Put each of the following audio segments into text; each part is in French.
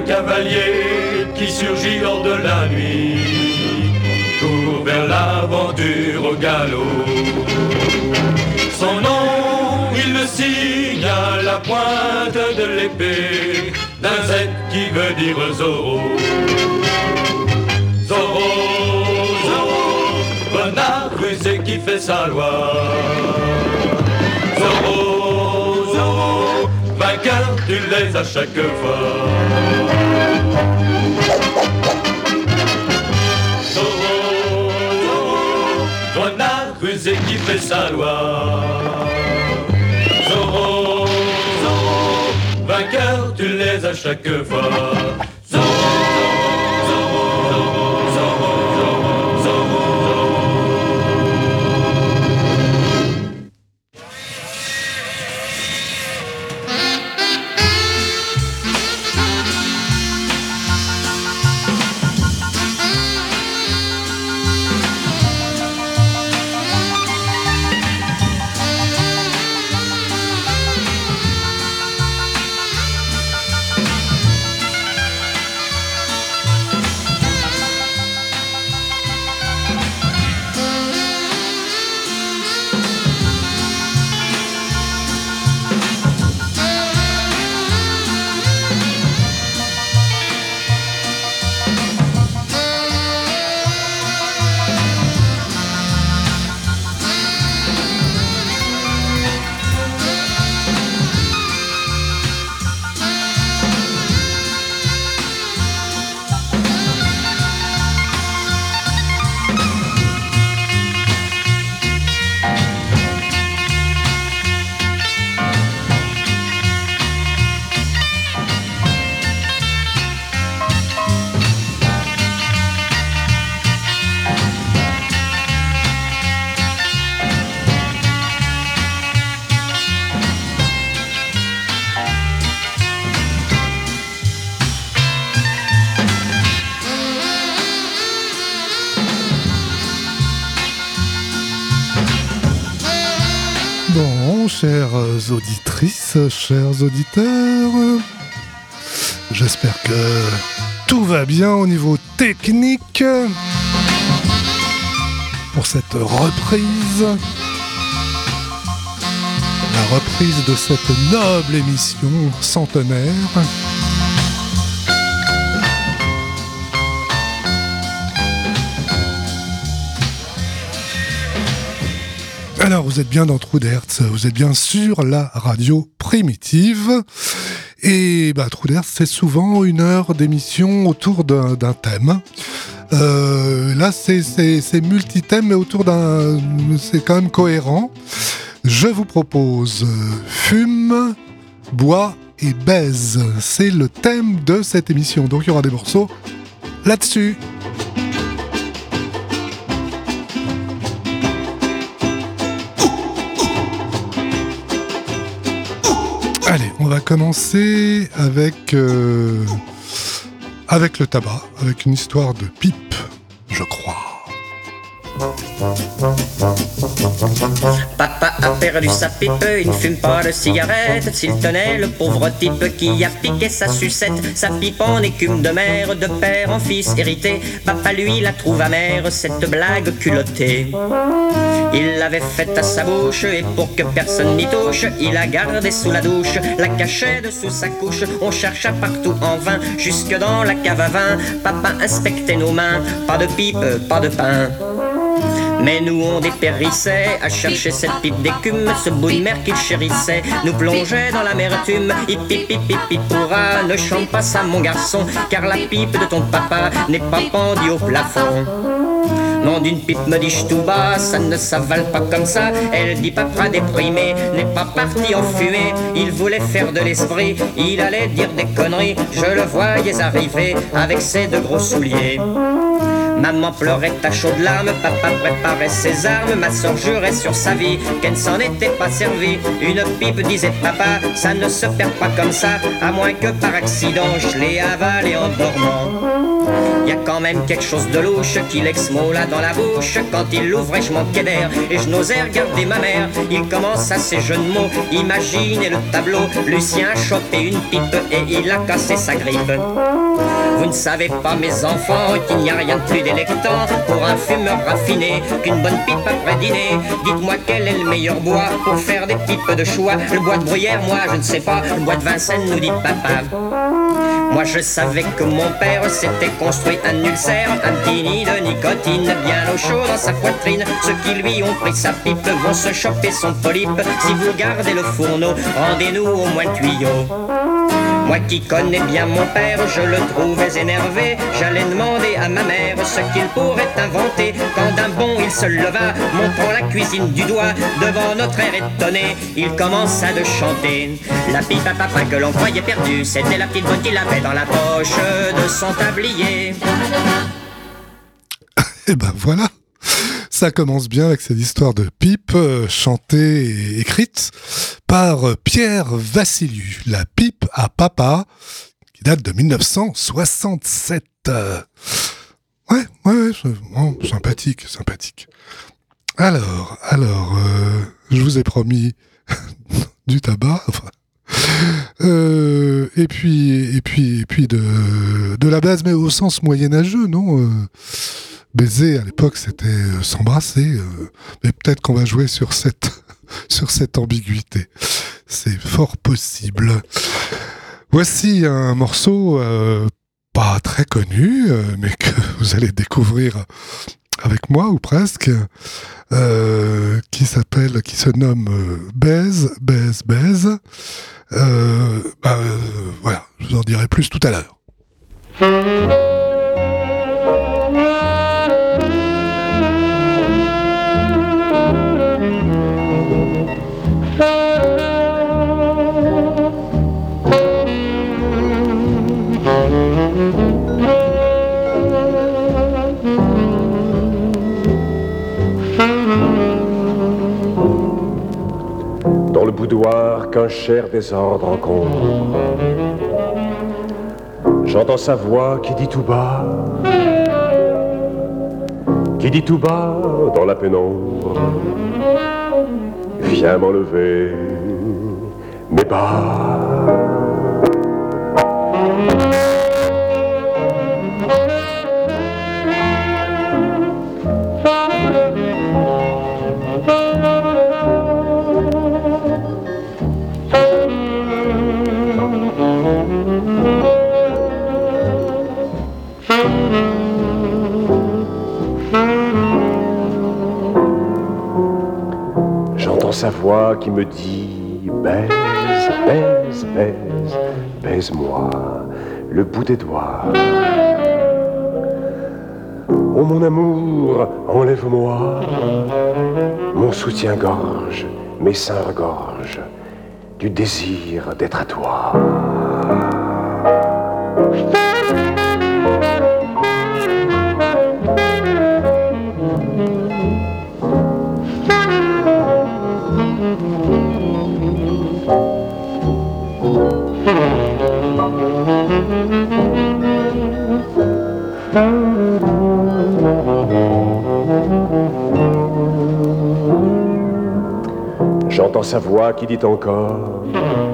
un cavalier qui surgit hors de la nuit, court vers l'aventure au galop. Son nom, il le signe à la pointe de l'épée d'un Z qui veut dire Zorro. Zorro, Zorro, renard rusé qui fait sa loi. Zorro, Zorro, vainqueur, tu l'es à chaque fois. Zorro, Zorro, renard rusé qui fait sa loi. Zorro, Zorro, vainqueur, tu l'es à chaque fois. Zorro, Zorro, Zorro, Zorro, Zorro, Zorro. Bon, chères auditrices, chers auditeurs, j'espère que tout va bien au niveau technique pour cette reprise. La reprise de cette noble émission centenaire. Alors, vous êtes bien dans Trou d'Hertz, vous êtes bien sur la radio primitive. Et Trou d'Hertz, c'est souvent une heure d'émission autour d'un thème. Là, c'est multi-thème, mais autour d'un... C'est quand même cohérent. Je vous propose fume, bois et baise. C'est le thème de cette émission. Donc, il y aura des morceaux là-dessus. Allez, on va commencer avec le tabac, avec une histoire de pipe, je crois. Papa a perdu sa pipe, il ne fume pas de cigarette. S'il tenait le pauvre type qui a piqué sa sucette, sa pipe en écume de mer, de père en fils hérité. Papa lui la trouve amère, cette blague culottée. Il l'avait faite à sa bouche et pour que personne n'y touche, il la gardait sous la douche, la cachait dessous sa couche. On chercha partout en vain, jusque dans la cave à vin. Papa inspectait nos mains, pas de pipe, pas de pain. Mais nous on dépérissait à chercher cette pipe d'écume. Ce bout de mer qu'il chérissait nous plongeait dans l'amertume. Hip hip hip hip hip pourra, ne chante pas ça mon garçon, car la pipe de ton papa n'est pas pendue au plafond. Nom d'une pipe me dis-je tout bas, ça ne s'avale pas comme ça. Elle dit papa déprimé, n'est pas parti en fumée. Il voulait faire de l'esprit, il allait dire des conneries. Je le voyais arriver avec ses deux gros souliers. Maman pleurait à chaudes larmes, papa préparait ses armes, ma soeur jurait sur sa vie qu'elle ne s'en était pas servie. Une pipe, disait papa, ça ne se perd pas comme ça, à moins que par accident je l'ai avalée en dormant. Y a quand même quelque chose de louche qui l'exmola dans la bouche. Quand il l'ouvrait je manquais d'air et je n'osais regarder ma mère. Il commence à ses jeux de mots, imaginez le tableau. Lucien a chopé une pipe et il a cassé sa grippe. Vous ne savez pas mes enfants qu'il n'y a rien de plus délectant pour un fumeur raffiné qu'une bonne pipe après dîner. Dites-moi quel est le meilleur bois pour faire des pipes de choix. Le bois de bruyère, moi je ne sais pas. Le bois de Vincennes, nous dit papa. Moi je savais que mon père s'était construit un ulcère, un petit nid de nicotine bien au chaud dans sa poitrine. Ceux qui lui ont pris sa pipe vont se choper son polype. Si vous gardez le fourneau, rendez-nous au moins le tuyau. Moi qui connais bien mon père, je le trouvais énervé. J'allais demander à ma mère ce qu'il pourrait inventer. Quand d'un bond il se leva, montrant la cuisine du doigt, devant notre air étonné, il commença de chanter. La pipe à papa que l'on croyait perdue, c'était la petite botte qu'il avait dans la poche de son tablier. Et ben voilà, ça commence bien avec cette histoire de pipe chantée et écrite par Pierre Vassiliou, la pipe à papa, qui date de 1967. Ouais, sympathique. Alors, je vous ai promis du tabac, et puis de la base, mais au sens moyenâgeux, non baiser à l'époque c'était s'embrasser, mais peut-être qu'on va jouer sur cette ambiguïté. C'est fort possible. Voici un morceau pas très connu, mais que vous allez découvrir avec moi ou presque, qui se nomme Baise. Voilà, je vous en dirai plus tout à l'heure. Dans le boudoir qu'un cher désordre encombre, j'entends sa voix qui dit tout bas dans la pénombre, viens m'enlever mes bas. J'entends sa voix qui me dit baise-moi le bout des doigts. Oh mon amour, enlève-moi mon soutien-gorge, mes seins regorgent du désir d'être à toi. J'entends sa voix qui dit encore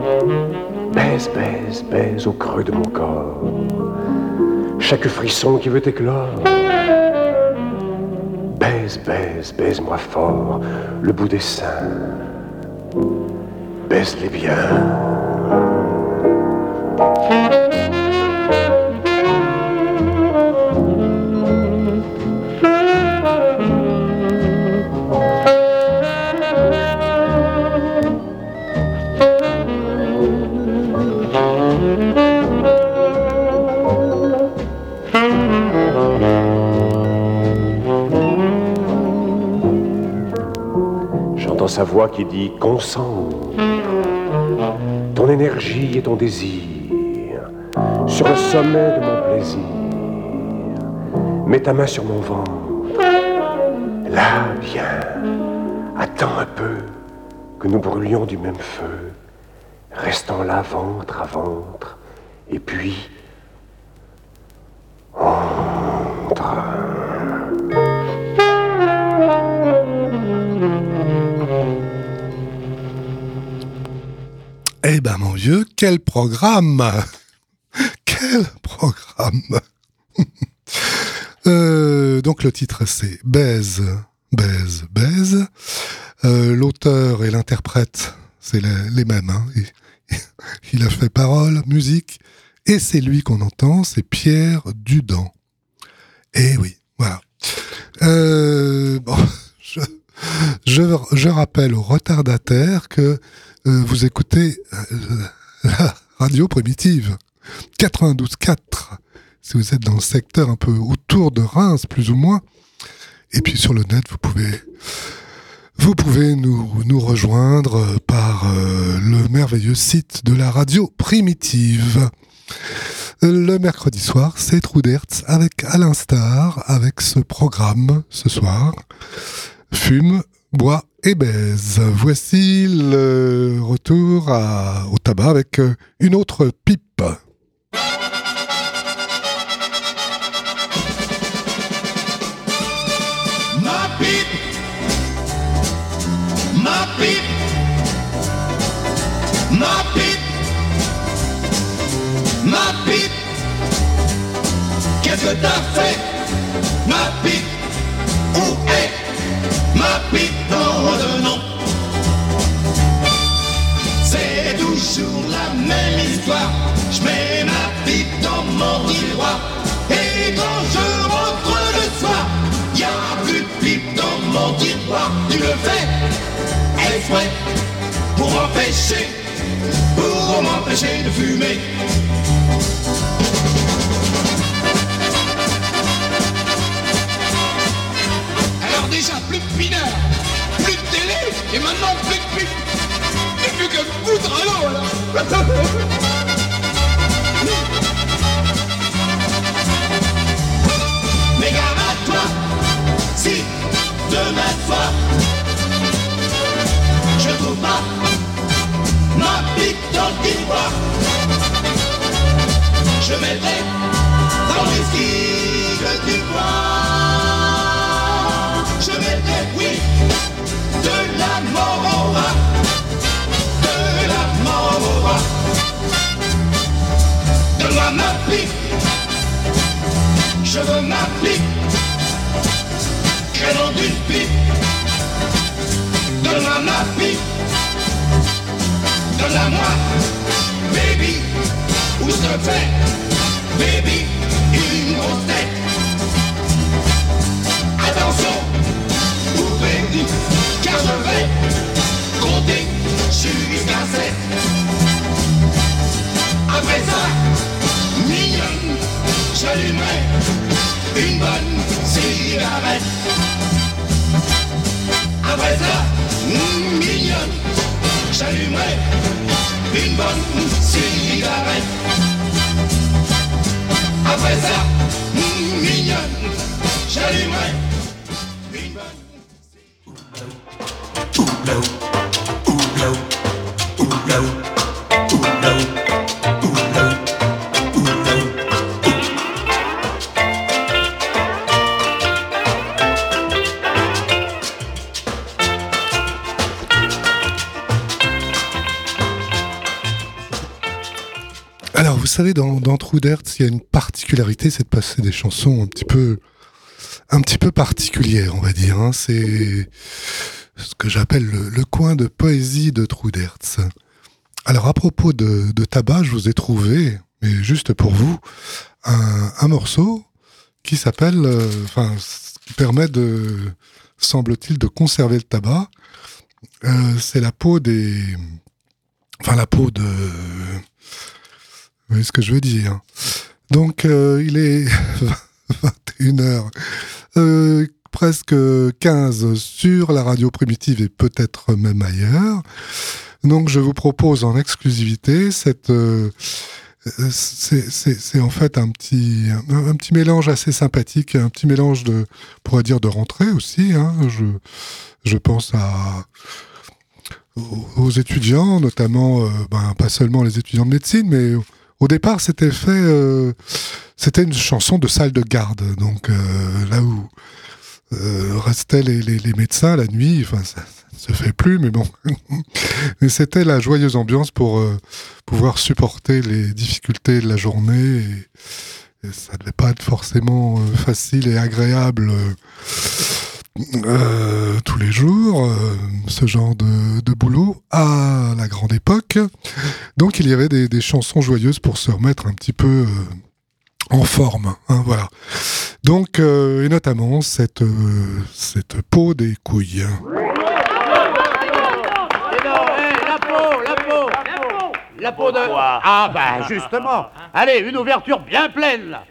baise au creux de mon corps, chaque frisson qui veut éclore. Baise-moi fort le bout des seins, baise-les bien. J'entends sa voix qui dit concentre ton énergie et ton désir sur le sommet de mon plaisir. Mets ta main sur mon ventre. Là, viens. Attends un peu que nous brûlions du même feu. Restons là, ventre à ventre. Et puis, entre. Eh ben mon vieux, quel programme! Quel programme! Donc le titre c'est Baise, baise, baise. L'auteur et l'interprète, c'est les mêmes. Hein. Il a fait parole, musique, et c'est lui qu'on entend, c'est Pierre Dudan. Et oui, voilà. Bon, je rappelle aux retardataires que vous écoutez la radio primitive 92.4 si vous êtes dans le secteur un peu autour de Reims plus ou moins, et puis sur le net vous pouvez nous rejoindre par le merveilleux site de la radio primitive. Le mercredi soir, c'est Trou d'Hertz avec Alain Star, avec ce programme ce soir, Fume, bois et baise. Voici le retour au tabac avec une autre pipe. Ma pipe, ma pipe, ma pipe, ma pipe. Qu'est-ce que t'as fait, ma pipe? Où est ma pipe dans le nom? C'est toujours la même histoire. Je mets ma pipe dans mon tiroir, et quand je rentre le soir, y'a plus de pipe dans mon tiroir. Tu le fais exprès pour m'empêcher de fumer. Alors déjà plus de pineur, plus de télé, et maintenant plus de pipe. Et plus que foutre à l'eau alors. Mais gare à toi, si demain soir je trouve pas ma pipe dans le tiroir, je mettrai dans le whisky que tu bois. Je mettrai, oui, de la mort au rat, de la mort au rat. Donne-moi ma pipe, je veux ma pipe, crénom d'une pipe. Donne-moi ma pipe, donne-la-moi, baby, où je te fais, baby, une grosse tête. Attention, baby, car je vais compter jusqu'à 7. Après ça, mignonne, j'allumerai une bonne cigarette. Après ça, mignonne, j'allumerai une bonne cigarette. Après ça, mignonne, j'allumerai une bonne. Oublo, oublo, oublo, oublo, oublo, oublo. Alors, vous savez, dans Trou d'Hertz, il y a une particularité, c'est de passer des chansons un petit peu particulières, on va dire. Hein. C'est ce que j'appelle le coin de poésie de Trou d'Hertz. Alors, à propos de tabac, je vous ai trouvé, mais juste pour vous, un morceau qui s'appelle, qui permet semble-t-il, de conserver le tabac. C'est la peau de... Vous voyez ce que je veux dire. Donc, il est 21h, presque 15 sur la radio primitive et peut-être même ailleurs. Donc, je vous propose en exclusivité cette c'est en fait un petit mélange assez sympathique, un petit mélange de, on pourrait dire, de rentrée aussi. Hein. Je pense aux étudiants, notamment, pas seulement les étudiants de médecine, mais au départ, c'était c'était une chanson de salle de garde, donc là où restaient les médecins la nuit. Enfin, ça ne se fait plus, mais bon. Mais c'était la joyeuse ambiance pour pouvoir supporter les difficultés de la journée. Et ça ne devait pas être forcément facile et agréable tous les jours, ce genre de boulot à la grande époque. Donc il y avait des chansons joyeuses pour se remettre un petit peu en forme, hein, voilà. Donc, et notamment cette peau des couilles. La peau de... Ah bah justement. Allez, une ouverture bien pleine là.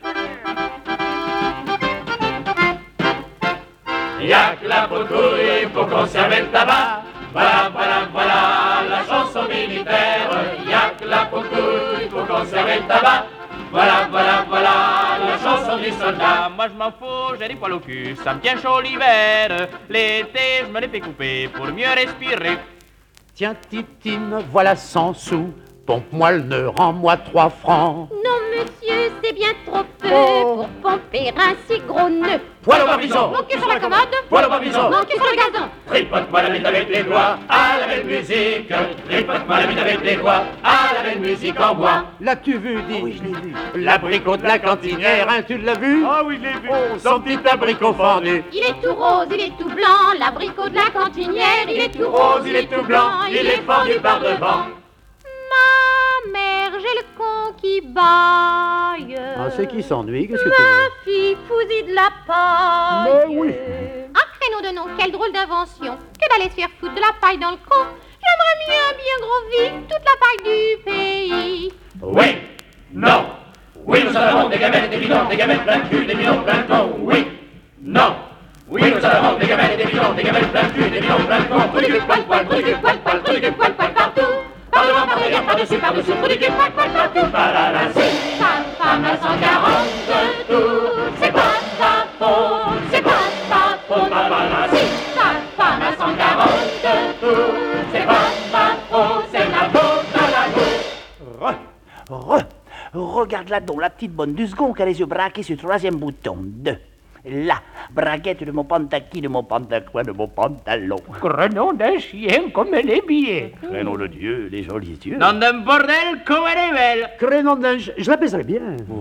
Y'a que la peau de couille pour conserver le tabac. Voilà, voilà, voilà la chanson militaire. Y'a que la peau de couille pour conserver le tabac. Voilà, voilà, voilà la chanson du soldat. Moi je m'en fous, j'ai des poils au cul, ça me tient chaud l'hiver. L'été, je me les fais couper pour mieux respirer. Tiens Titine, voilà 100 sous. Pompe-moi le nœud, rends-moi 3 francs. Non monsieur, c'est bien trop peu pour pomper un si gros nœud. Poil au barbizon, Mon cul sur la commode, poil au barbizon, mon cul sur le gazon. Tripote-moi la bite avec les doigts, à la belle musique. Tripote-moi la bite avec les doigts, à la belle musique en bois. L'as-tu vu, dis? Oui, je l'ai vu. L'abricot de la cantinière, hein, tu l'as vu? Ah oui, je l'ai vu. Oh, son petit abricot fendu. Il est tout rose, il est tout blanc, l'abricot de la cantinière. Il est tout rose, il est tout blanc, il est fendu par devant. Ma mère, j'ai le con qui baille. Ah, c'est qui s'ennuie? Qu'est-ce que tu Ma veux? fille fousit de la paille. Mais oui. Ah, créneau de nom, quelle drôle d'invention que d'aller se faire foutre de la paille dans le con. J'aimerais mieux un bien gros vide, toute la paille du pays. Oui, non. Oui, nous avons des gamelles, des bidons, des gamelles plein de cul, des bidons plein de con. Oui, non. Oui, nous avons des gamelles, des bidons, des gamelles plein de cul, des bidons plein de con. Trou du cul, poil, poil, trou du cul, poil, poil, trou du cul, poil, poil, partout. Par devant, par derrière, par-dessus, par-dessous, trou du cul, poil, poil, partout. Parara, c'est Ta femme a 140 tours, c'est pas ta faute, c'est pas ta faute. Parara, Si ta femme a 140 tours, c'est pas ta faute, c'est la faute de la gauche. Regarde là-dedans, la petite bonne du second qui a les yeux braqués sur le 3e bouton. 2. Là, braguette de mon pantaki, de mon pantacoin, de mon pantalon. Grenon d'un chien comme les billets. Crénom de Dieu, les jolis yeux. Nom d'un bordel comme elle est belle. Crénon d'un... Je l'appellerais bien.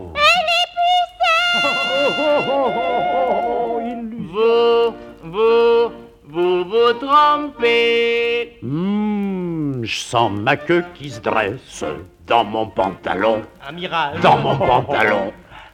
Vous trompez. Je sens ma queue qui se dresse dans mon pantalon. Amiral. Dans mon pantalon.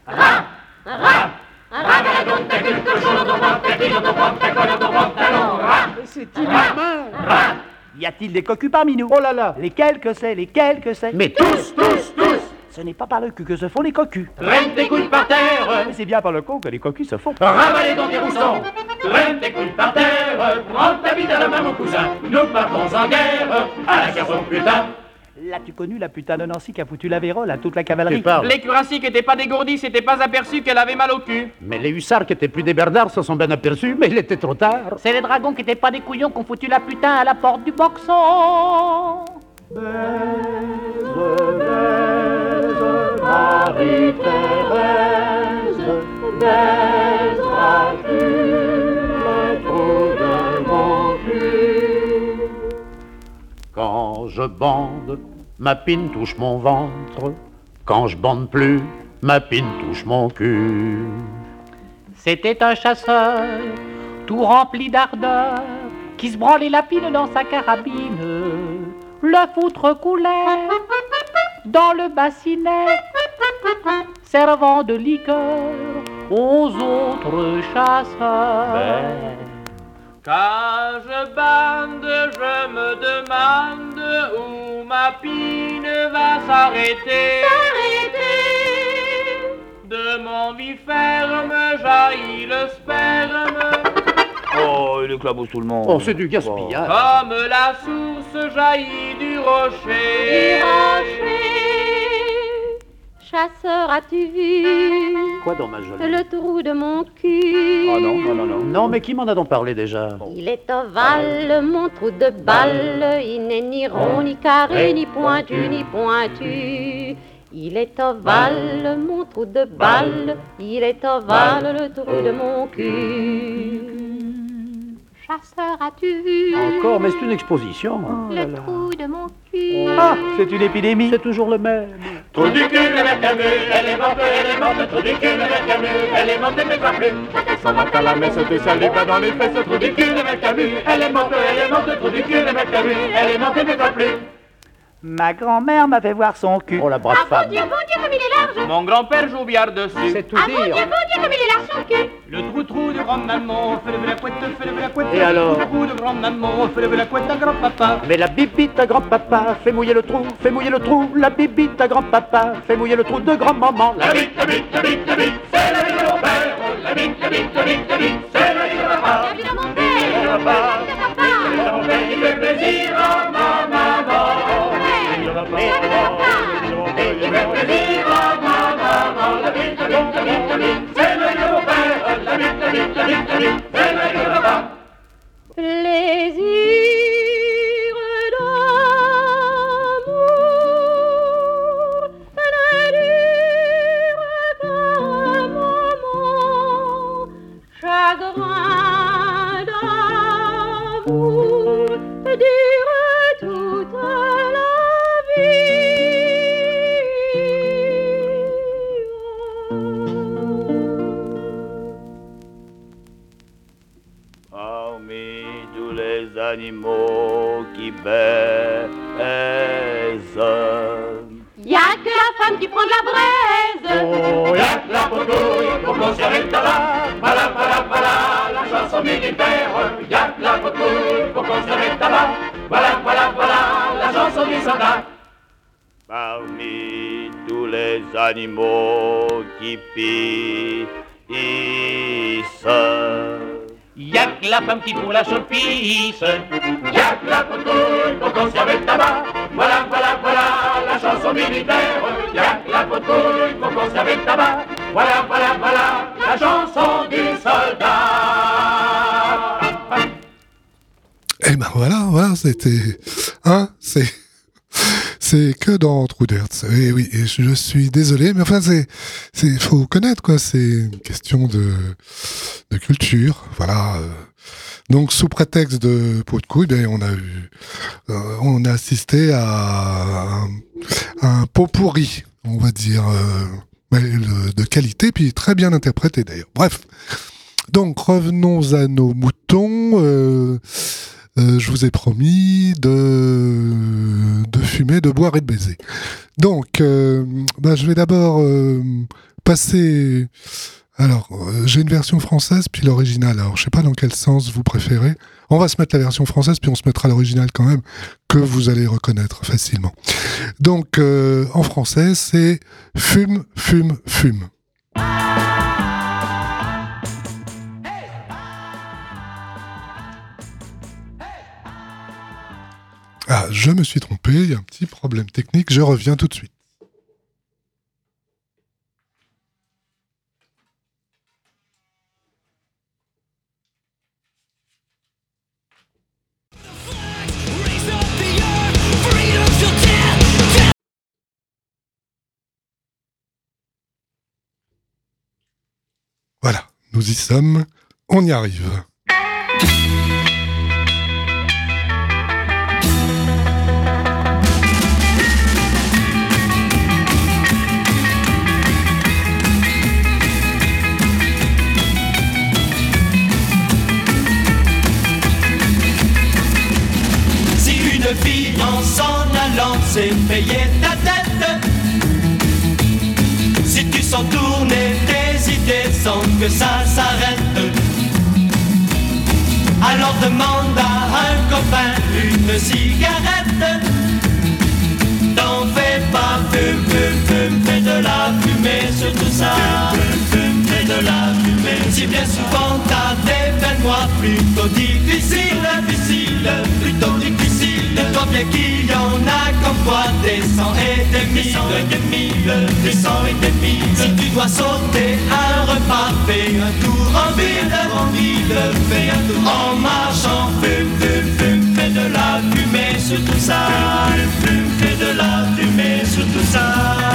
C'est inhumain. Y a-t-il des cocus parmi nous? Oh là là. Lesquels que c'est? Lesquels que c'est? Mais tous. Ce n'est pas par le cul que se font les cocus. Traîne tes couilles par terre. Mais c'est bien par le con que les cocus se font. Ravalez dans tes roussons. Traîne tes couilles par terre. Prends ta bite à la main, mon cousin. Nous partons en guerre. À la garçon, putain. L'as-tu connu, la putain de Nancy qui a foutu la vérole à toute la cavalerie? Tu parles. Les cuirassiers qui étaient pas dégourdis s'étaient pas aperçus qu'elle avait mal au cul. Mais les hussards qui étaient plus des bernards se sont bien aperçus, mais il était trop tard. C'est les dragons qui étaient pas des couillons qu'on foutu la putain à la porte du boxon. Marie-Thérèse, baiseras-tu le trou de mon cul? Quand je bande, ma pine touche mon ventre. Quand je bande plus, ma pine touche mon cul. C'était un chasseur, tout rempli d'ardeur, qui se branlait la pine dans sa carabine. Le foutre coulait dans le bassinet, servant de liqueur aux autres chasseurs. Quand je bande, je me demande où ma pine va s'arrêter. De mon biferme jaillit le sperme. Oh, il éclabousse tout le monde. Oh, c'est du gaspillage. Comme la source jaillit du rocher. Chasseur, as-tu vu Quoi dans ma jolie? le trou de mon cul? Oh non, non, non, non. Non, mais qui m'en a donc parlé déjà? Il est ovale, mon trou de balle. Il n'est ni rond, ni carré, ni pointu, ni pointu. Il est ovale, mon trou de balle. Il est ovale, le trou de mon cul. Chasseur, as-tu vu Encore, mais c'est une exposition. Oh là le là. trou de mon cul? Ah, c'est une épidémie. C'est toujours le même. Trou du cul, le mec Camus, elle est morte, trou du cul, le mec Camus, elle est morte, elle ne va plus. Quand elle s'en va à la messe, des salibas dans les fesses, trou du cul, le mec Camus, elle est morte, trou du cul, le mec Camus, elle est morte, elle ne va plus. Ma grand-mère m'a fait voir son cul. Oh la brave femme. Bon Dieu, comme il est large. Mon grand-père joue au billard dessus. C'est tout Ah mon dire. Dieu, comme il est large son cul. Le trou de grand-maman, fais lever la couette, fais lever la couette. Et alors? Le trou de grand-maman, fais lever la couette à grand-papa. Mais la bibite à grand-papa fait mouiller le trou, fait mouiller le trou. La bibite à grand-papa fait mouiller le trou de grand-maman. La bite, la bite, la bite, la bite, c'est la vie de mon père. La bite, la bite, la bite, la bite, c'est la vie de papa. La vie de mon père. Papa, De papa. mon père qui fait plaisir à ma maman. Plaisir d'amour ne dure qu'un moment. Chagrin d'amour dure toute la Parmi tous les animaux qui baisent, Y'a que la femme qui prend de la braise. Oh, y'a que la potouille pour qu'on s'y arrête là. Voilà, voilà, voilà, la chanson militaire. Y'a que la potouille pour qu'on s'y arrête là. Voilà, voilà, voilà, la chanson du soldat. parmi tous les animaux qui pissent. Y'a que la femme qui fout la chaude-pisse. Y'a que la potouille pour qu'on s'y arrête là. Voilà, voilà, voilà, la chanson militaire. Y'a que la potouille pour qu'on s'y arrête là. Voilà, voilà, voilà, la chanson du soldat. Et ben voilà, c'était... Hein, c'est que dans Trou d'Hertz. Et oui, et je suis désolé, mais enfin, faut connaître, quoi. C'est une question de culture. Voilà. Donc, sous prétexte de pot de couille, ben, on a assisté à un pot pourri, on va dire, de qualité, puis très bien interprété, d'ailleurs. Bref. Donc, revenons à nos moutons. Je vous ai promis de fumer, de boire et de baiser. Donc, je vais d'abord passer... Alors, j'ai une version française, puis l'original. Alors, je sais pas dans quel sens vous préférez. On va se mettre la version française, puis on se mettra l'original quand même, que vous allez reconnaître facilement. Donc, en français, c'est « Fume, fume, fume ». Ah, je me suis trompé, il y a un petit problème technique, je reviens tout de suite. Voilà, nous y sommes, on y arrive. En s'en allant, c'est payer ta tête. Si tu sens tourner tes idées sans que ça s'arrête, alors demande à un copain une cigarette. T'en fais pas, fume, fume, fume, fais de la fumée sur tout ça. Fume, fume, fais de la fumée. Si bien souvent t'as des fins de mois plutôt difficiles, plutôt difficiles. Quand bien qu'il y en a comme toi des cents et des mille, des cents et des mille. Si tu dois sauter un repas, fais un tour en ville, fais un tour en marchant, fume, fume, fume, fais de la fumée sur tout ça, fume, fais de la fumée sur tout ça.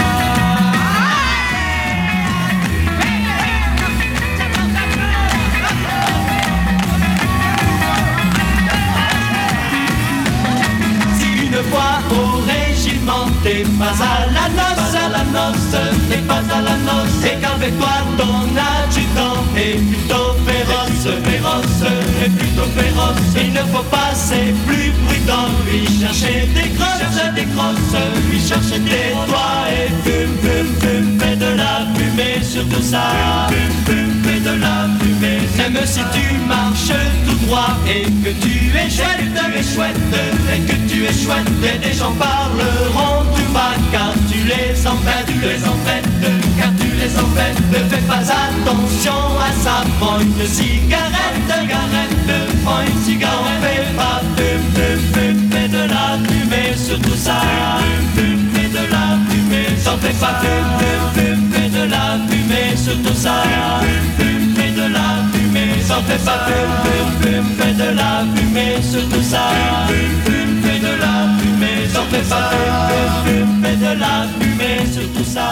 Une fois au régiment, t'es pas à la noce, t'es pas à la noce, et qu'avec toi ton adjudant est plutôt féroce, est plutôt féroce. Il ne faut pas, c'est plus prudent, lui chercher des crosses, lui chercher des doigts, et fume, fume, fume, fais de la fumée sur tout ça, fume, fume, fais de la fumée. Même si tu marches tout droit et que tu es chouette, et que tu es chouette, et des gens parleront tout bas, car tu les embêtes, car tu les embêtes. Ne fais pas attention à ça, prends une cigarette, prends une cigarette, fais pas fume, fume, fume, fais de la fumée sur tout ça, fume, fume, fais de la fumée, j'en fais pas fume, fume, fume, fais de la fumée sur tout ça, fume, fume, fais de la fumée, j'en fais pas fume, fume, fume, fais de la fumée sur tout ça, fume, fume, fais de la fumée, j'en fais pas fume, fume, fais de la fumée sur tout ça.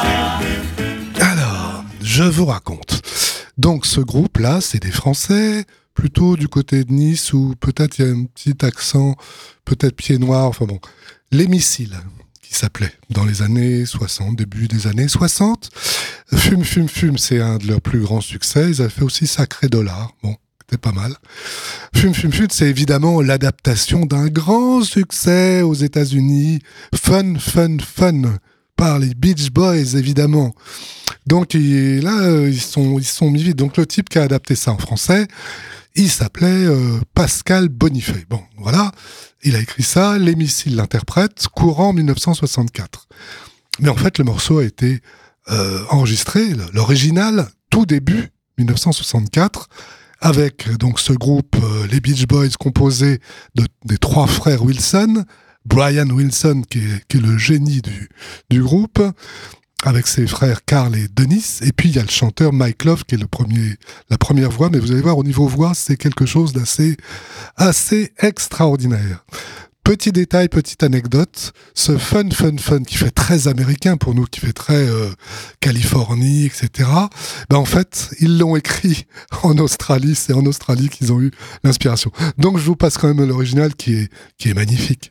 Alors, je vous raconte. Donc ce groupe-là, c'est des Français, plutôt du côté de Nice, où peut-être il y a un petit accent, peut-être pied noir, enfin bon. Les Missiles, qui s'appelait, dans les années 60, début des années 60. Fume, fume, fume, c'est un de leurs plus grands succès. Ils avaient fait aussi Sacré Dollar, bon, c'était pas mal. Fume, fume, fume, c'est évidemment l'adaptation d'un grand succès aux États-Unis. Fun, fun, fun, par les Beach Boys, évidemment. Donc là, ils sont mis vite. Donc le type qui a adapté ça en français, il s'appelait Pascal Bonifay. Bon, voilà, il a écrit ça, Les Missiles l'interprètent, courant 1964. Mais en fait, le morceau a été enregistré, l'original, tout début 1964, avec donc ce groupe, les Beach Boys, composé des trois frères Wilson, Brian Wilson, qui est le génie du groupe, avec ses frères Carl et Dennis, et puis il y a le chanteur Mike Love, qui est la première voix, mais vous allez voir, au niveau voix, c'est quelque chose d'assez extraordinaire. Petit détail, petite anecdote, ce fun, fun, fun, qui fait très américain pour nous, qui fait très Californie, etc., ben en fait, ils l'ont écrit en Australie, c'est en Australie qu'ils ont eu l'inspiration. Donc je vous passe quand même l'original qui est magnifique.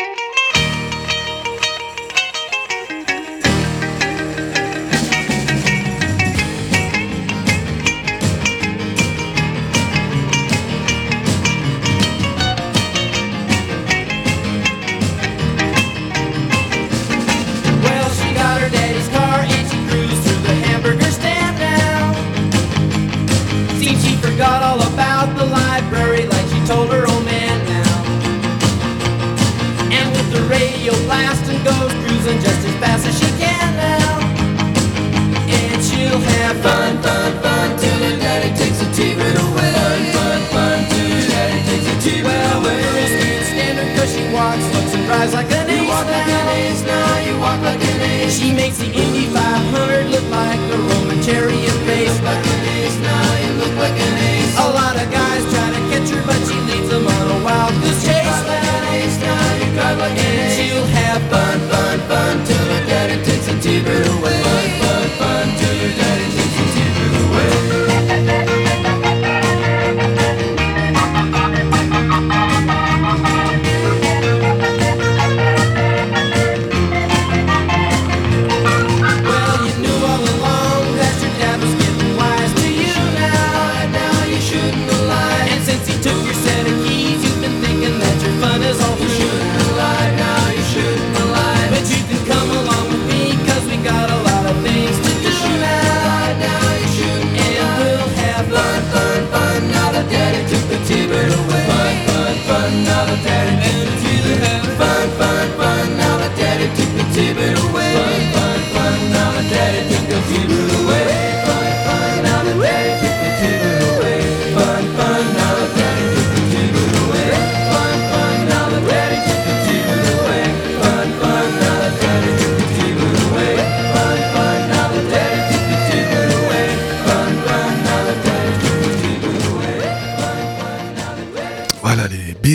Forgot all about the library like she told her old man now. And with the radio blasting goes cruising just as fast as she can now. And she'll have fun, fun, fun till her daddy takes the TV away. Fun, fun, fun till her daddy takes the TV away. The girls can't stand her 'cause she walks, looks and drives like an ace. You walk like an ace now, you walk like an ace. She makes the Indy 500 look like a Roman chariot race. Look like an ace now, you look like an ace. A lot of guys try to catch her, but she leads them on a wild goose chase. You drive like an ace now, you drive like an ace. She'll have fun, fun, fun till her daddy takes the TV away. Fun, fun, fun till her daddy takes the TV away. Took your set of keys, you've been thinking that your fun is all through. You shouldn't have lied now,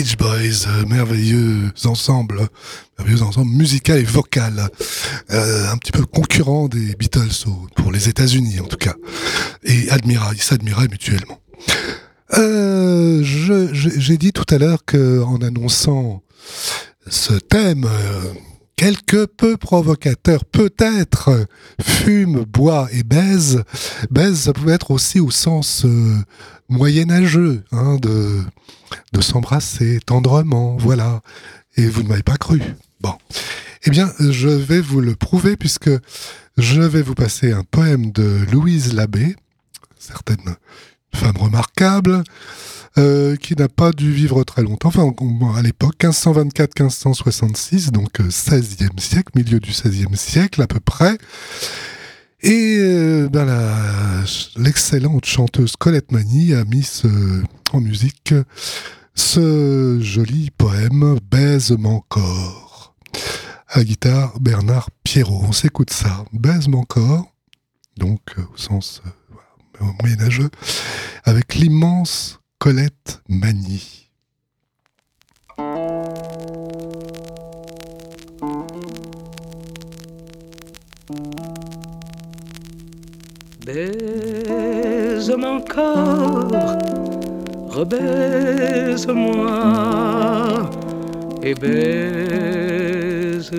Beach Boys, merveilleux ensemble musical et vocal, un petit peu concurrent des Beatles pour les États-Unis en tout cas, et ils s'admiraient mutuellement. J'ai dit tout à l'heure qu'en annonçant ce thème quelque peu provocateur, peut-être fume, boit et baise, ça pouvait être aussi au sens moyenâgeux, de s'embrasser tendrement, voilà. Et vous ne m'avez pas cru. Bon. Eh bien, je vais vous le prouver puisque je vais vous passer un poème de Louise Labbé, certaine femme remarquable, qui n'a pas dû vivre très longtemps, enfin à l'époque, 1524-1566, donc 16e siècle, milieu du 16e siècle à peu près. Et l'excellente chanteuse Colette Mani a mis en musique ce joli poème « Baise mon corps ». À la guitare, Bernard Pierrot. On s'écoute ça. « Baise mon corps », donc au sens moyenâgeux, avec l'immense Colette Mani. Baise mon corps, rebaise-moi et baise.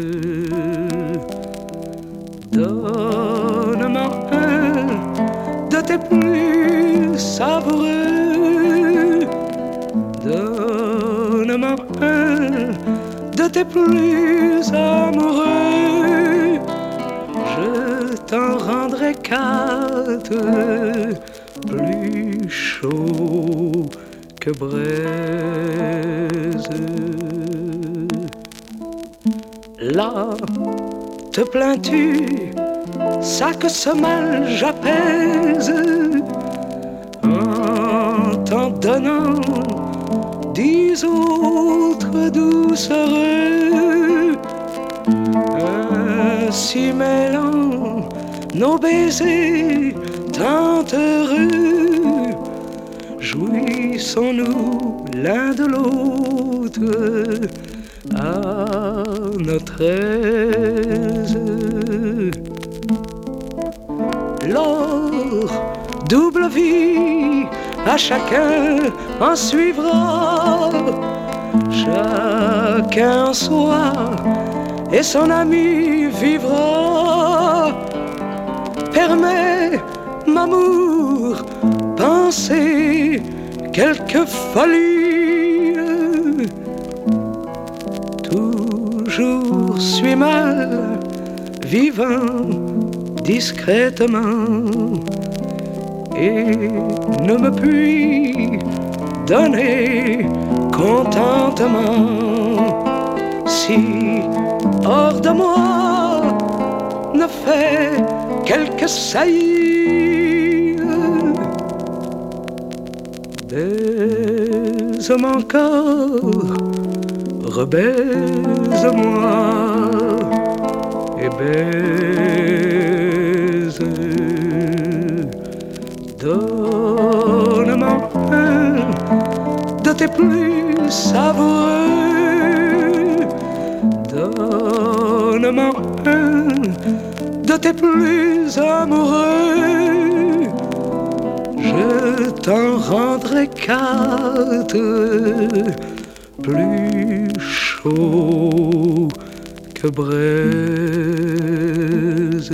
Donne-moi un de tes plus savoureux. Donne-moi un de tes plus amoureux. Je t'en rendrai 4 plus chauds que braise. Là, te plains-tu, ça que ce mal j'apaise, en t'en donnant 10 autres doucereux, ainsi mêlant nos baisers tant heureux. Jouissons-nous l'un de l'autre à notre aise. L'or, double vie, à chacun en suivra, chacun en soi et son ami vivra. Permets, m'amour, penser quelque folie. Toujours suis mal, vivant discrètement, et ne me puis donner contentement si hors de moi ne fait quelques saillies. Baise mon corps, rebaise-moi et baise. Donne-moi un de tes plus savoureux. Donne-moi un de tes plus amoureux. Je t'en rendrai 4 plus chauds que braise.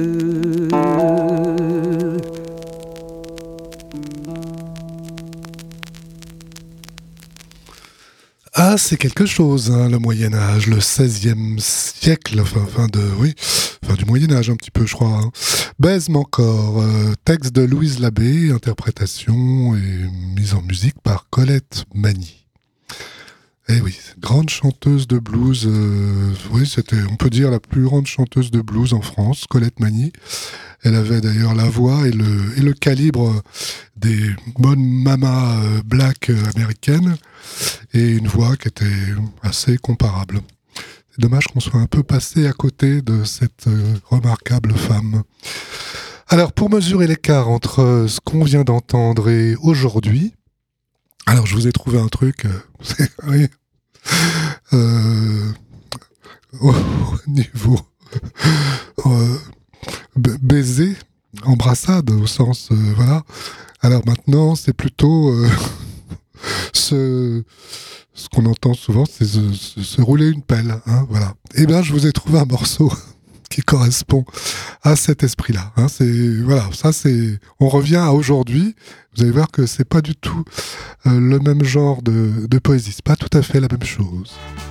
Ah, c'est quelque chose, hein, le Moyen-Âge, le 16e siècle, fin du Moyen-Âge un petit peu, je crois. Hein. Baise mon corps, texte de Louise Labbé, interprétation et mise en musique par Colette Mani. Eh oui, grande chanteuse de blues, c'était, on peut dire, la plus grande chanteuse de blues en France, Colette Mani. Elle avait d'ailleurs la voix et le calibre des bonnes mamas black américaines et une voix qui était assez comparable. C'est dommage qu'on soit un peu passé à côté de cette remarquable femme. Alors, pour mesurer l'écart entre ce qu'on vient d'entendre et aujourd'hui, alors je vous ai trouvé un truc, oui, Au niveau baiser, embrassade au sens voilà. Alors maintenant c'est plutôt ce qu'on entend souvent, c'est se rouler une pelle, hein, voilà. Eh bien je vous ai trouvé un morceau qui correspond à cet esprit-là, hein. C'est voilà, ça c'est, on revient à aujourd'hui. Vous allez voir que c'est pas du tout le même genre de poésie, c'est pas tout à fait la même chose.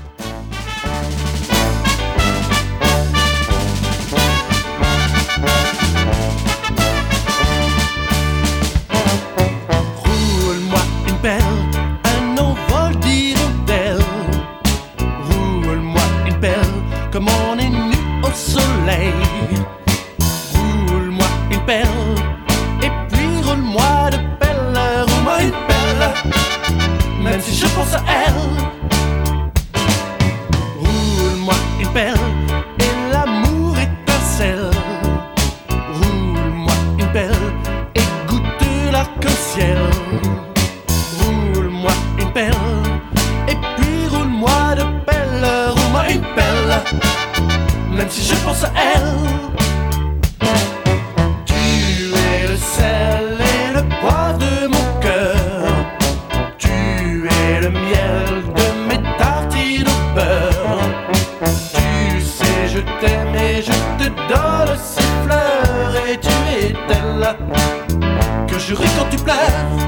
Un envol d'hirondelle. Roule-moi une pelle comme on est nu au soleil. Roule-moi une pelle et puis roule-moi de pelle. Roule-moi une pelle, même si je pense à elle. Roule-moi une pelle et l'amour étincelle. Roule-moi une pelle et goûte l'arc-en-ciel. Et puis roule-moi de pelle, roule-moi une pelle, même si je pense à elle. Tu es le sel et le poivre de mon cœur. Tu es le miel de mes tartines au beurre. Tu sais je t'aime et je te donne ces fleurs. Et tu es telle que je ris quand tu pleures.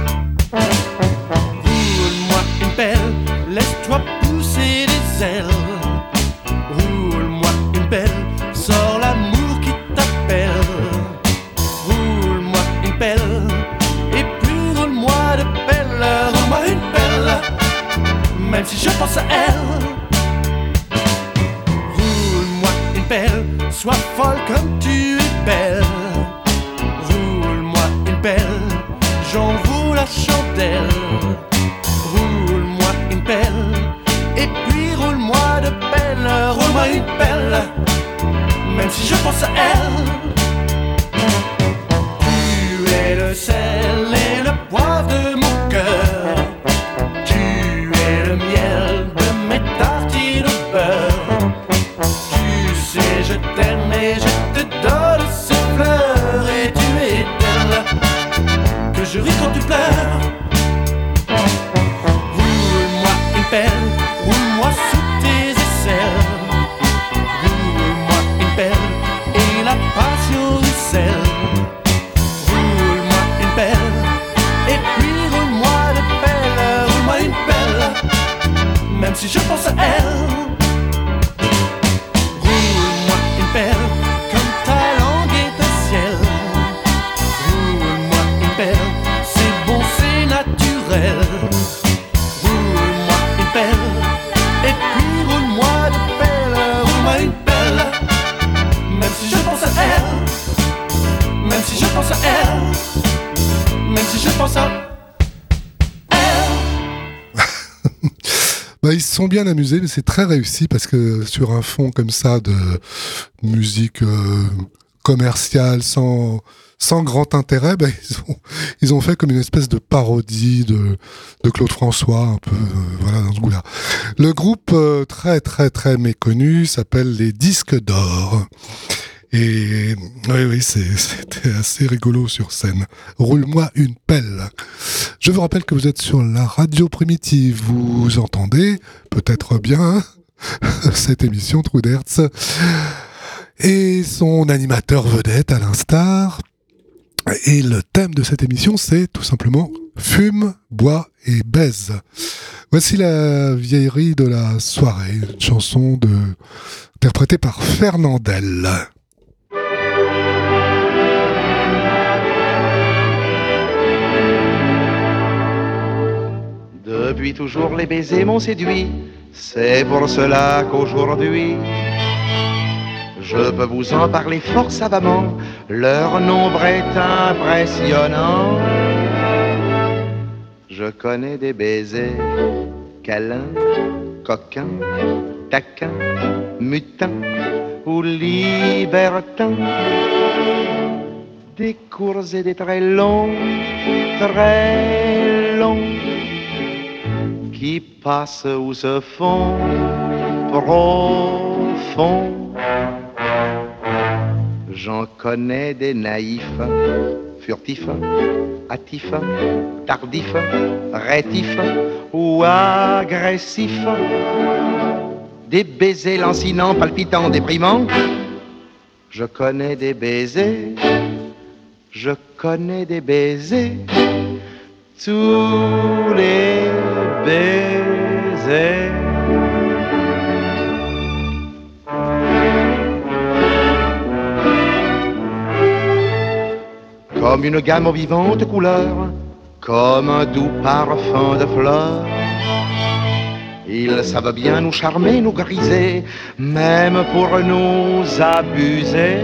Laisse-toi pousser les ailes. Roule-moi une pelle, sors l'amour qui t'appelle. Roule-moi une pelle, et puis roule-moi de pelle. Roule-moi une pelle, même si je pense à elle. Roule-moi une pelle, sois folle comme tu es belle. Roule-moi une pelle, j'en vaux la chandelle. Et puis roule-moi de pelle, roule-moi une pelle, même si je pense à elle. Tu es le sel et le poivre de mon cœur. Tu es le miel de mes tartines au beurre. Tu sais je t'aime et je te donne ces fleurs. Et tu es telle que je ris quand tu pleures. Roule-moi sous tes aisselles. Roule-moi une pelle et la passion ruisselle. Roule-moi une pelle et puis roule-moi de pelle. Roule-moi une pelle, même si je pense à elle. Roule-moi une pelle comme ta langue est un ciel. Roule-moi une pelle, c'est bon, c'est naturel. Et puis roule-moi de pelle, roule-moi une pelle, même si je pense à elle. Même si je pense à elle. Même si je pense à elle. Bah, ils se sont bien amusés, mais c'est très réussi parce que sur un fond comme ça de musique commerciale sans grand intérêt, bah, ils ont fait comme une espèce de parodie de Claude François, un peu voilà, dans ce goût-là. Le groupe très très très méconnu s'appelle les Disques d'Or. Et oui, c'était assez rigolo sur scène. Roule-moi une pelle. Je vous rappelle que vous êtes sur la radio primitive. Vous entendez peut-être bien cette émission Trou d'Hertz et son animateur vedette à l'instar. Et le thème de cette émission, c'est tout simplement fume, bois et baise. Voici la vieillerie de la soirée, une chanson interprétée par Fernandel. Depuis toujours les baisers m'ont séduit, c'est pour cela qu'aujourd'hui je peux vous en parler fort savamment, leur nombre est impressionnant. Je connais des baisers câlins, coquins, taquins, mutins ou libertins, des courts et des très longs, qui passent ou se font profonds. J'en connais des naïfs, furtifs, hâtifs, tardifs, rétifs ou agressifs. Des baisers lancinants, palpitants, déprimants. Je connais des baisers, je connais des baisers, tous les baisers. Comme une gamme aux vivantes couleurs, comme un doux parfum de fleurs. Ils savent bien nous charmer, nous griser, même pour nous abuser.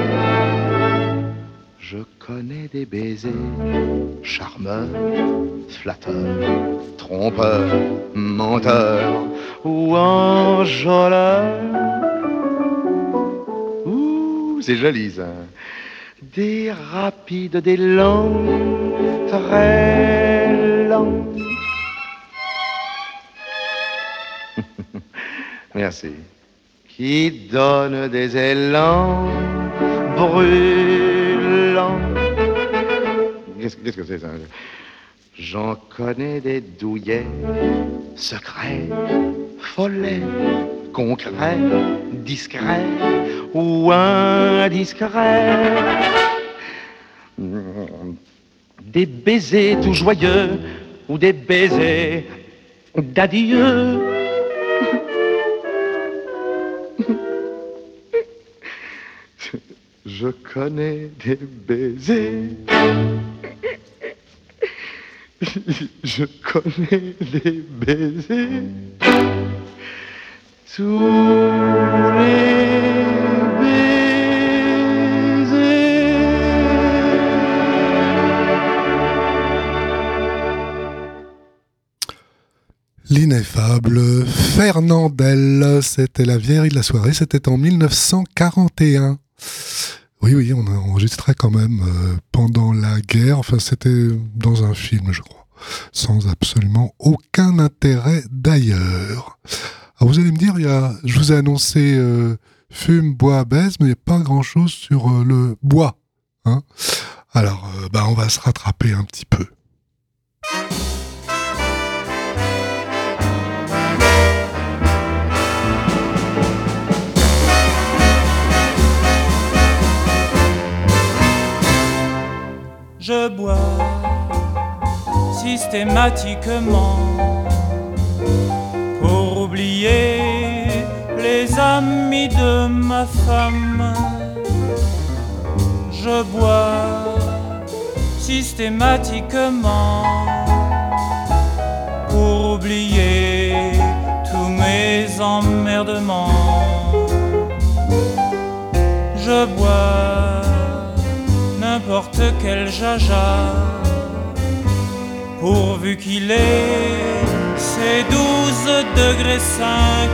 Je connais des baisers, charmeurs, flatteurs, trompeurs, menteurs ou enjôleurs. Ouh, c'est joli ça. Des rapides, des lents, très lents. Merci. Qui donnent des élans brûlants. Qu'est-ce que c'est ça? J'en connais des douillets, secrets, follets, concrets, discrets ou indiscrets. Des baisers tout joyeux ou des baisers d'adieu. Je connais des baisers. Je connais des baisers. Tous les L'ineffable Fernandel, c'était la vieillerie de la soirée, c'était en 1941. Oui, on a enregistré quand même pendant la guerre, enfin c'était dans un film je crois, sans absolument aucun intérêt d'ailleurs. Alors vous allez me dire, je vous ai annoncé fume, bois, baise, mais il n'y a pas grand chose sur le bois. Hein, alors on va se rattraper un petit peu. Je bois systématiquement pour oublier les amis de ma femme. Je bois systématiquement pour oublier tous mes emmerdements. Je bois n'importe quel jaja, pourvu qu'il ait ses 12 degrés 5.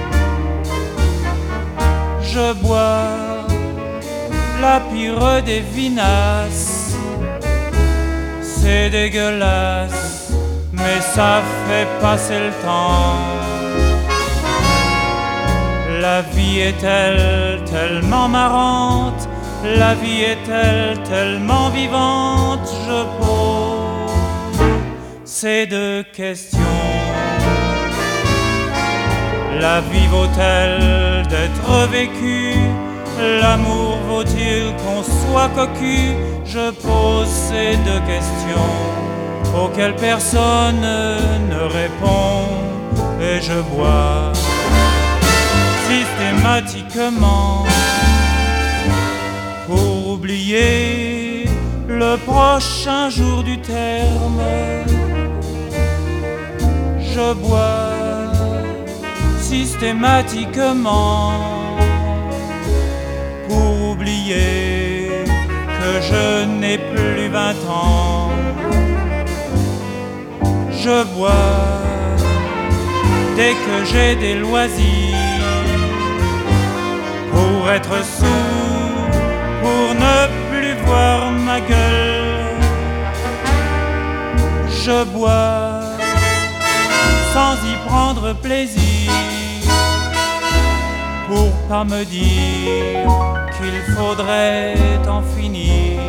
Je bois la pire des vinasses, c'est dégueulasse, mais ça fait passer le temps. La vie est-elle tellement marrante? La vie est-elle tellement vivante? Je pose ces deux questions. La vie vaut-elle d'être vécue? L'amour vaut-il qu'on soit cocu? Je pose ces deux questions auxquelles personne ne répond. Et je bois systématiquement pour oublier le prochain jour du terme. Je bois systématiquement pour oublier que je n'ai plus 20 ans. Je bois dès que j'ai des loisirs pour être sourd, pour ne plus voir ma gueule. Je bois sans y prendre plaisir, pour pas me dire qu'il faudrait en finir.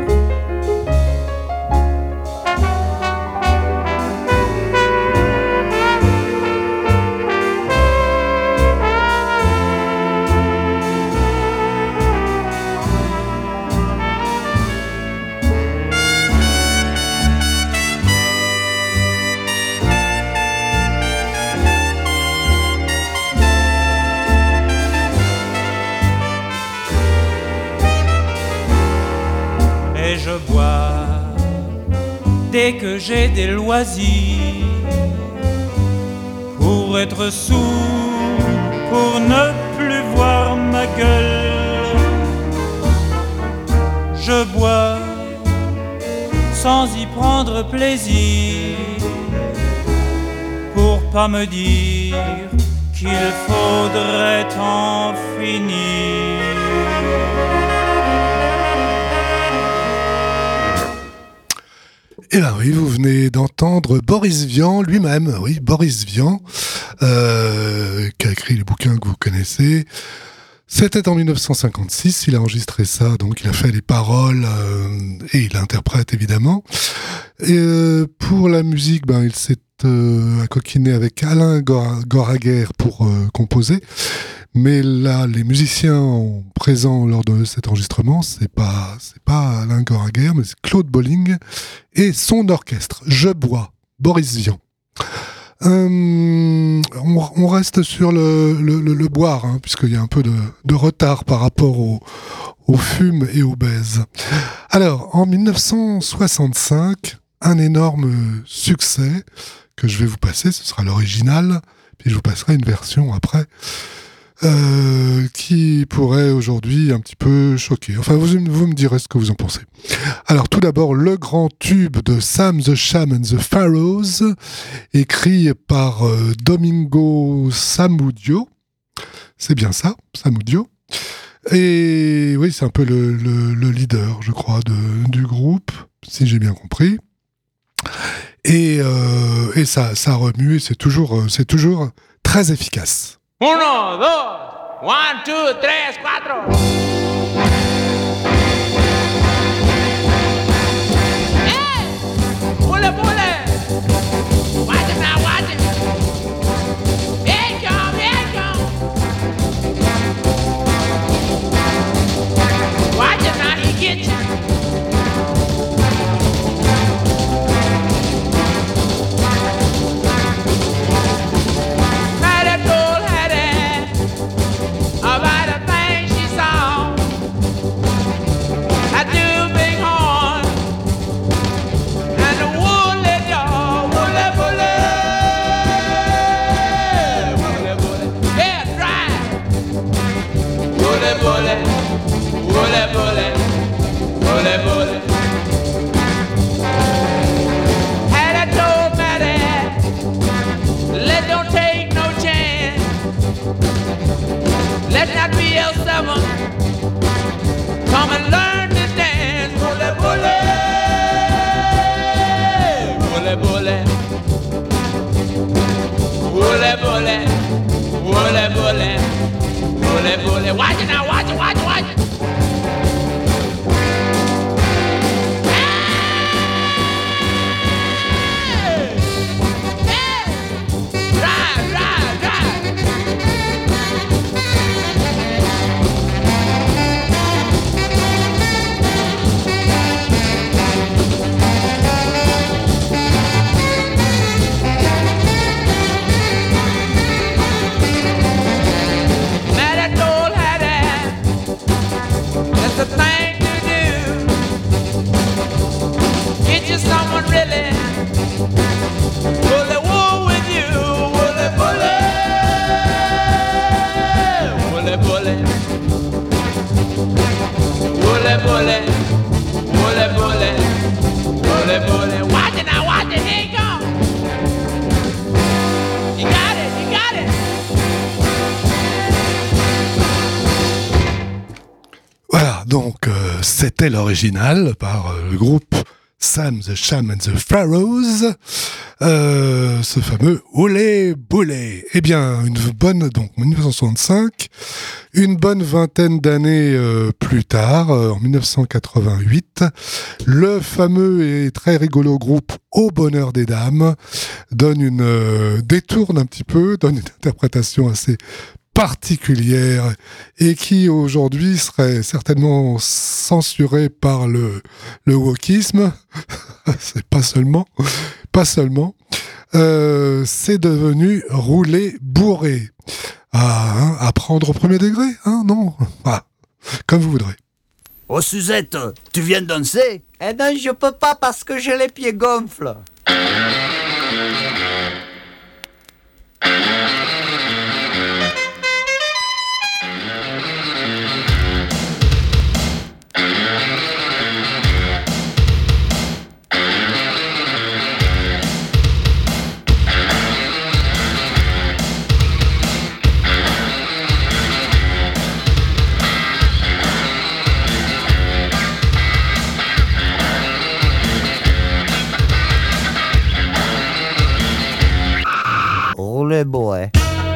Je bois dès que j'ai des loisirs, pour être sourd, pour ne plus voir ma gueule. Je bois sans y prendre plaisir, pour pas me dire qu'il faudrait en finir. Eh bien oui, vous venez d'entendre Boris Vian lui-même, oui, Boris Vian, qui a écrit les bouquins que vous connaissez. C'était en 1956, il a enregistré ça, donc il a fait les paroles et il interprète évidemment. Et pour la musique, il s'est accoquiné avec Alain Goraguer pour composer. Mais là, les musiciens présents lors de cet enregistrement, c'est pas Alain Goraguer, mais c'est Claude Bolling et son orchestre. Je bois, Boris Vian. On reste sur le boire, hein, puisqu'il y a un peu de retard par rapport au fume et au baise. Alors, en 1965, un énorme succès que je vais vous passer, ce sera l'original, puis je vous passerai une version après. Qui pourrait aujourd'hui un petit peu choquer. Enfin, vous me direz ce que vous en pensez. Alors, tout d'abord, le grand tube de Sam the Sham and the Pharaohs, écrit par Domingo Samudio. C'est bien ça, Samudio. Et oui, c'est un peu le leader, je crois, du groupe, si j'ai bien compris. Et ça remue, et c'est toujours très efficace. 1, 2, 1, 2, 3, 4. Hey! Pull it. Watch it now, watch it. Here it come. Watch it now, he get you. About a thing she saw, a two big horn and a woolly jaw, woolly, yeah, dry, woolly, had I told Maddie, let don't take no chance. Let not be L7. Come and learn to dance. Bully. Watch it now, watch it. Voilà, donc c'était l'original par le groupe Sam the Sham and the Pharaohs, ce fameux Olé Boulé. Eh bien, donc 1965, une bonne vingtaine d'années plus tard, en 1988, le fameux et très rigolo groupe Au Bonheur des Dames détourne un petit peu, donne une interprétation assez particulière et qui aujourd'hui serait certainement censurée par le wokisme. C'est pas seulement. C'est devenu rouler bourré. À prendre au premier degré, hein, non? Comme vous voudrez. Oh Suzette, tu viens de danser? Eh non, je peux pas parce que j'ai les pieds gonfles. Roulez bourré.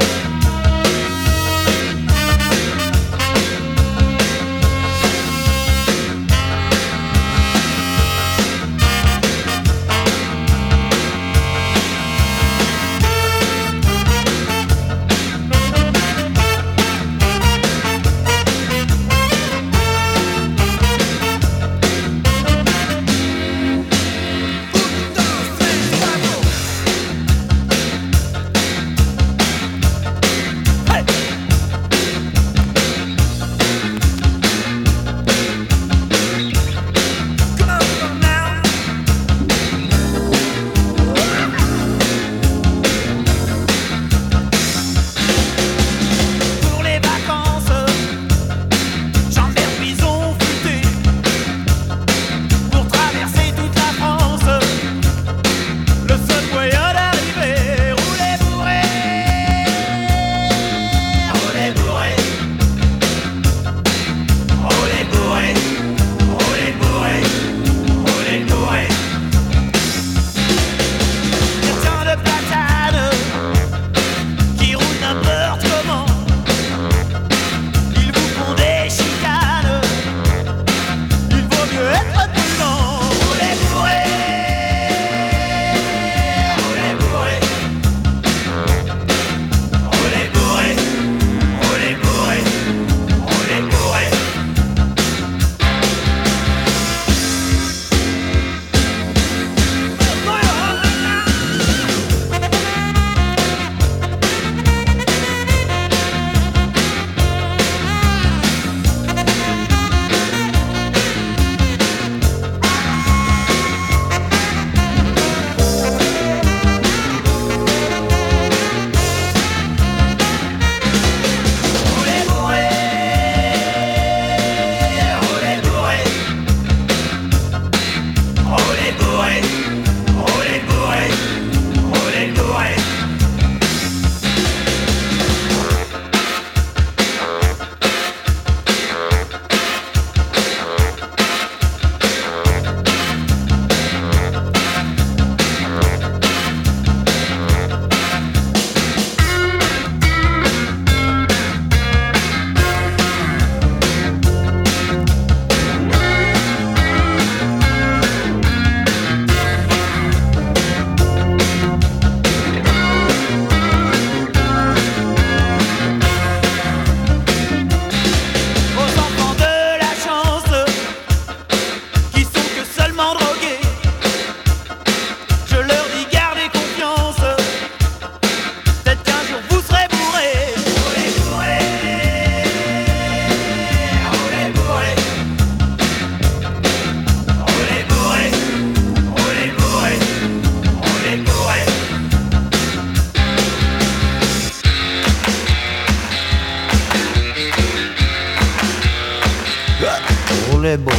Roulez bourré.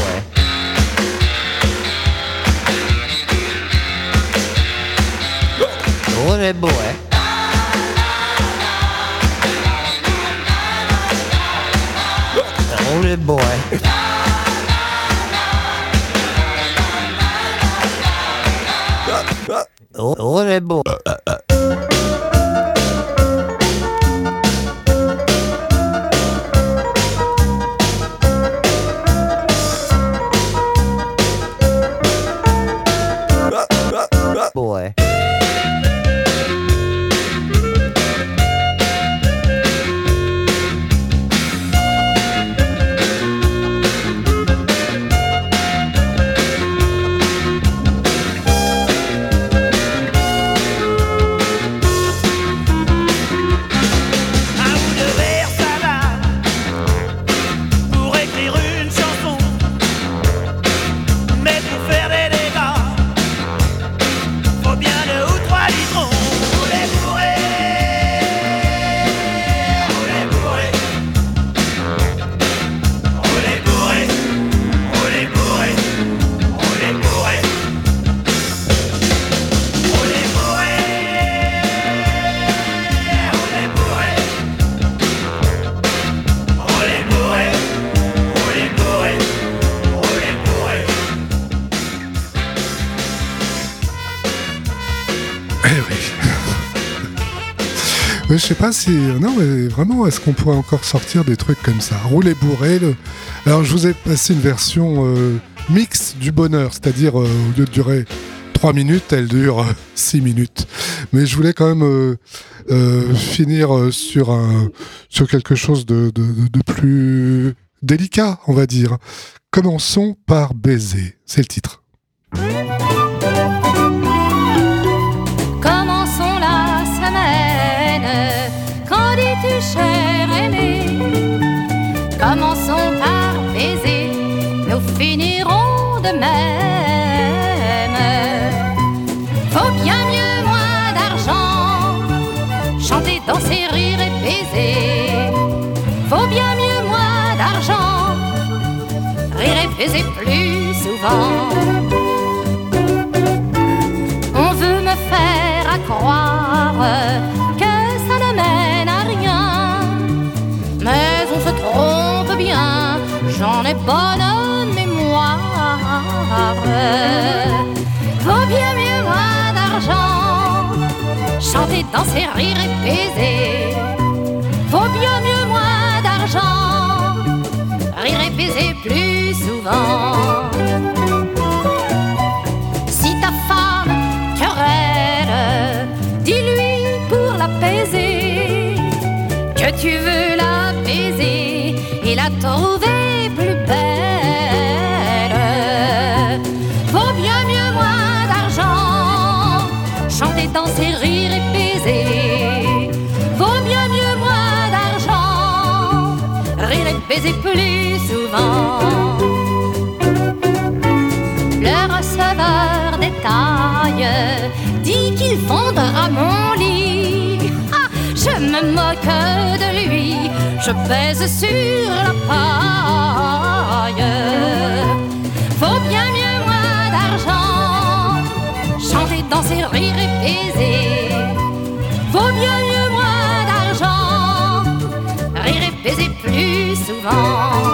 Roulez bourré. Roulez bourré. Roulez bourré. Boy. Je sais pas si... Non, mais vraiment, est-ce qu'on pourrait encore sortir des trucs comme ça ? Rouler bourré. Alors, je vous ai passé une version mix du bonheur, c'est-à-dire, au lieu de durer 3 minutes, elle dure 6 minutes. Mais je voulais quand même finir sur quelque chose de plus délicat, on va dire. Commençons par baiser. C'est le titre. Commençons la semaine, qu'en dis-tu, cher aimé? Commençons par baiser, nous finirons de même. Faut bien mieux moins d'argent, chanter, danser, rire et baiser. Faut bien mieux moins d'argent, rire et baiser plus souvent. On veut me faire croire que ça ne mène à rien, mais on se trompe bien, j'en ai bonne mémoire. Vaut bien mieux moins d'argent, chanter, danser, rire et baiser. Vaut bien mieux moins d'argent, rire et baiser plus souvent. Si ta femme querelle, dis-lui pour l'apaiser que tu veux la baiser et la trouver plus belle. Vaut bien mieux moins d'argent, chanter, danser, rire et baiser. Vaut bien mieux moins d'argent, rire et baiser plus souvent. Le receveur détaille dit qu'il fondra mon lit. Ah, je me moque de lui, je pèse sur la paille. Faut bien mieux moins d'argent, chanter, danser, rire et baiser. Faut bien mieux moins d'argent, rire et baiser plus souvent.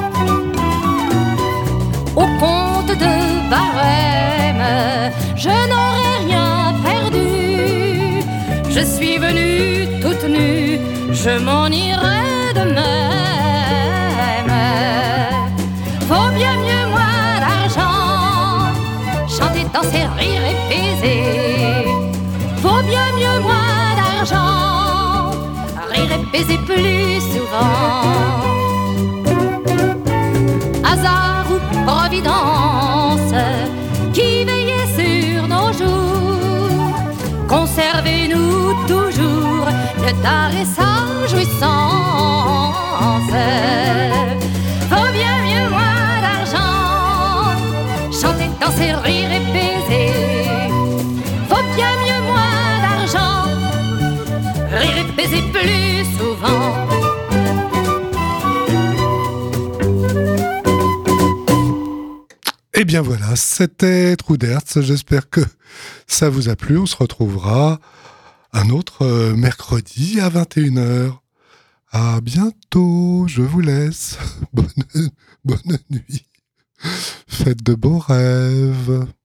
Au compte de barème, je n'aurais rien perdu. Je suis venue toute nue, je m'en irai de même. Faut bien mieux moins d'argent, chanter, danser, rire et baiser. Faut bien mieux moins d'argent, rire et baiser plus souvent. Hasard ou providence qui veillait sur nos jours, conservez-nous toujours le tard et sa jouissance. Faut bien mieux moins d'argent, chanter, danser, rire et baiser. Faut bien mieux moins d'argent, rire et baiser plus souvent. Et bien voilà, c'était Trou d'Hertz. J'espère que ça vous a plu. On se retrouvera un autre mercredi à 21h. À bientôt, je vous laisse. Bonne nuit. Faites de beaux rêves.